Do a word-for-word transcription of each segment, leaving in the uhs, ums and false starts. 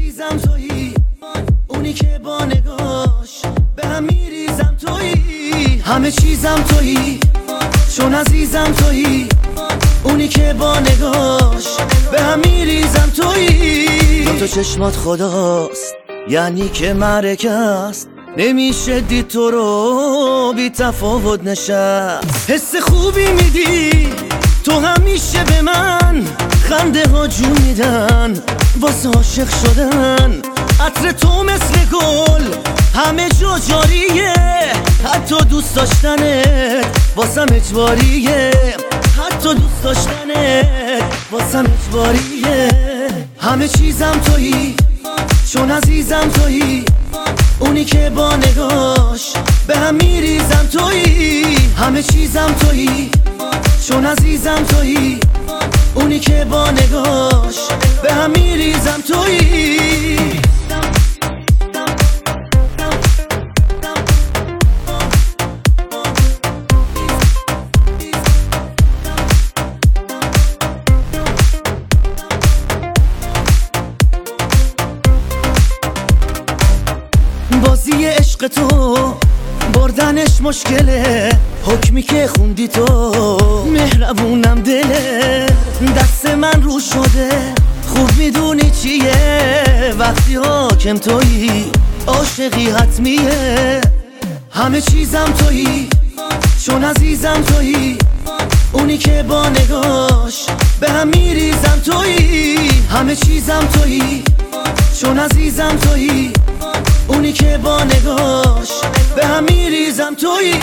عزیزم تویی، اونی که با نگاش به هم میریزم تویی، همه چیزم تویی، چون عزیزم تویی، اونی که با نگاش به هم میریزم تویی. دو تا چشمات خداست، یعنی که معرکه است، نمیشه دید تو رو بی تفاوت نشست. حس خوبی میدی تو، همیشه به من خنده ها جون میدن واسه عاشق شدن. عطر تو مثل گل همه جا جاریه، حتی دوست داشتنت واسم اجباریه، حتی دوست داشتنت واسم اجباریه. همه چیزم تویی، چون عزیزم تویی، اونی که با نگاش به هم میریزم تویی، همه چیزم تویی، چون عزیزم تویی، اونی که با نگاش به هم میریزم تویی. بازی عشق تو بردنش مشکله، حکمی که خوندی تو مهربونم دله. دست من رو شده خوب میدونی چیه، وقتی حاکم تویی عاشقی حتمیه. همه چیزم تویی، چون عزیزم تویی، اونی که با نگاش به هم میریزم تویی، همه چیزم تویی، چون عزیزم تویی، اونی که با نگاش به هم میریزم تویی.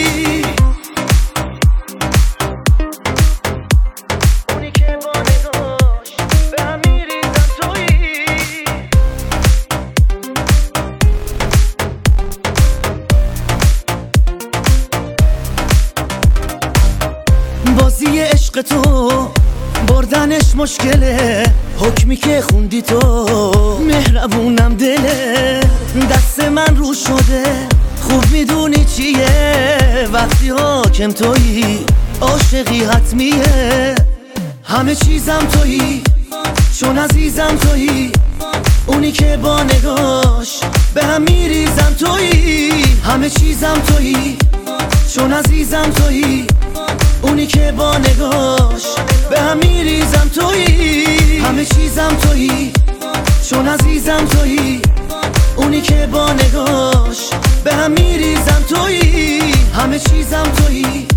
اونی که با نگاش به هم میریزم تویی. بازی عشق تو بردنش مشکله، حکمی که خوندی تو مهربونم دله. دست من رو شده خوب میدونی چیه، وقتی حاکم تویی عاشقی حتمیه. همه چیزم تویی، چون عزیزم تویی، اونی که با نگاش به هم میریزم تویی، همه چیزم تویی، چون عزیزم تویی، اونی که با نگاش به هم میریزم تویی. همه چیزم تویی، چون عزیزم تویی، اونی که با نگاش به هم میریزم تویی، همه چیزم تویی،